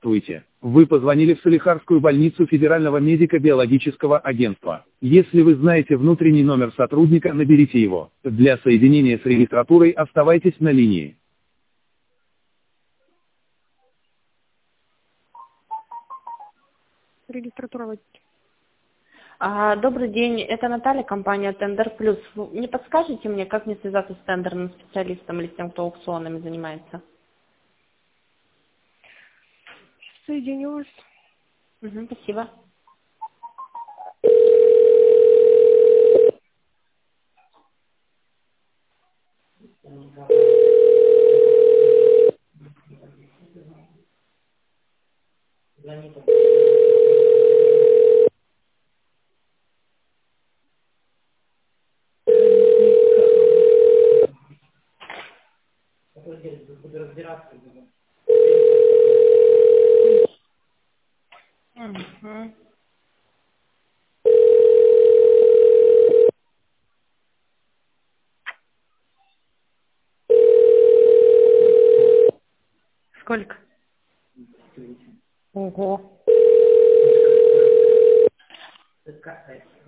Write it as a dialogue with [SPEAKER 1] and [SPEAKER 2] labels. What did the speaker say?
[SPEAKER 1] Здравствуйте. Вы позвонили в Салихардскую больницу Федерального медико-биологического агентства. Если вы знаете внутренний номер сотрудника, наберите его. Для соединения с регистратурой оставайтесь на линии.
[SPEAKER 2] Регистратура.
[SPEAKER 3] Добрый день, это Наталья, компания Tender Plus. Вы не подскажете мне, как мне связаться с тендерным специалистом или с тем, кто аукционами занимается?
[SPEAKER 2] Соединю вас.
[SPEAKER 3] Спасибо. Сколько? Ого.